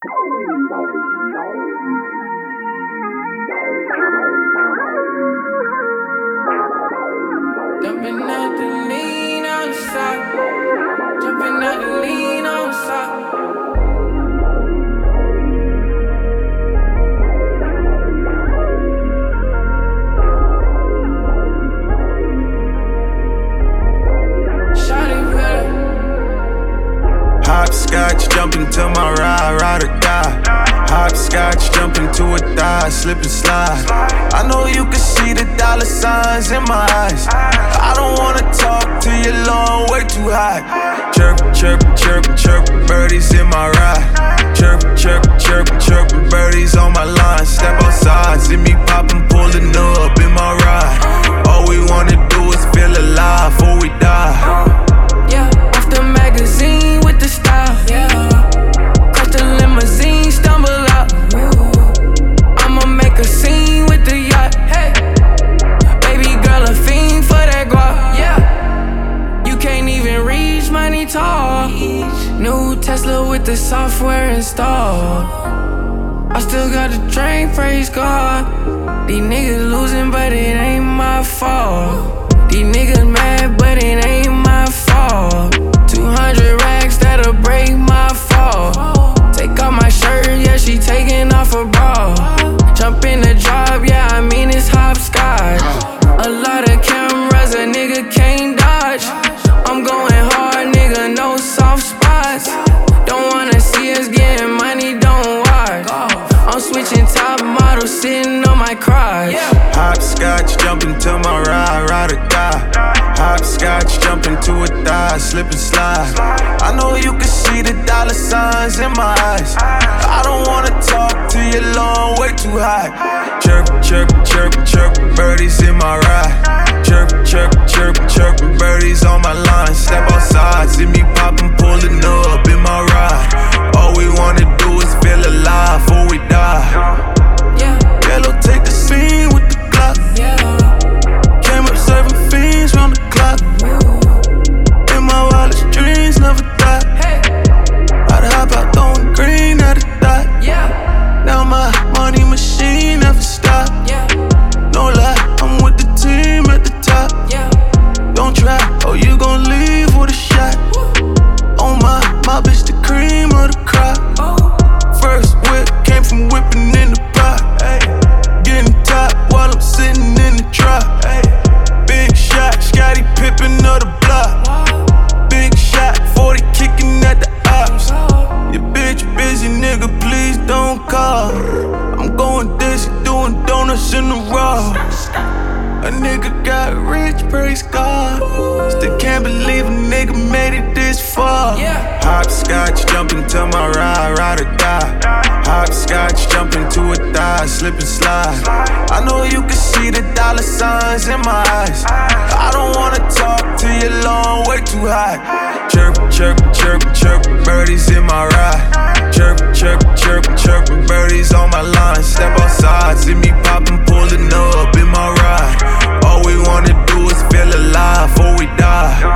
Jumping out the lean on the side. Jumping out the lean on the side. Hopscotch, jump into my ride, ride or die. Hopscotch, jump into a thigh, slip and slide. I know you can see the dollar signs in my eyes. I don't wanna talk to you long, way too high. Chirp, chirp, chirp, chirp, birdies in my ride. Chirp, chirp, chirp, chirp, birdies on my line. Step outside, see me poppin', pullin' up in my ride. All we wanna do is feel alive before we die. Yeah, off the magazine with the style. Yeah, caught the limousine, stumble out. I'ma make a scene with the yacht. Hey, baby girl, a fiend for that guap. Yeah, you can't even reach money talk. New Tesla with the software installed. I still got the train, praise God. These niggas losing, but it ain't my fault. These niggas mad, but it ain't my fault. 200 racks, that'll break my fall. Take off my shirt, yeah, she taking off her bra. Jump in the drop, yeah, I mean it's hopscotch. A lot of cameras, a nigga can't dodge. I'm going hard, nigga, no soft spots. Don't wanna see us getting money, don't watch. I'm switching top models, sitting on my crotch. Hopscotch, jump into my ride, ride or die. Hopscotch, jump into a thigh, slip and slide. I know you can see the dollar signs in my eyes. I don't wanna talk to you long, way too high. Chirp, chirp, chirp, chirp, birdies in my ride. Chirp, chirp, chirp, chirp, birdies on my line. Step outside, see me poppin', pullin' up in my ride. All we wanna do is feel alive before we die. Yellow, take the scene with the Glock. Came up serving fiends round the clock. In my wildest dreams, never die. I'd hop out throwing green at the dot. Now my money machine never stop. No lie, I'm with the team at the top. Don't try, or you gon' leave with a shot. Oh my bitch the cream of the crop. First whip came from whipping in the pot. Getting top while I'm sitting in the drop. Big shot, Scottie Pippen of the block. Big shot, 40 kicking at the ops. Your bitch busy, nigga, please don't call. I'm going dizzy, doing donuts in the raw. A nigga got rich, praise God. Still can't believe a nigga made it this far. Hopscotch, jump into my ride, ride or die. Hopscotch, jump into a thigh, slip and slide. I know you can see the dollar signs in my eyes. I don't wanna talk to you long, way too high. Chirp, chirp, chirp, chirp, birdies in my ride. Chirp, chirp, chirp, chirp, birdies on my line. Step outside, see me poppin', pullin' up in my ride. All we wanna do is feel alive before we die.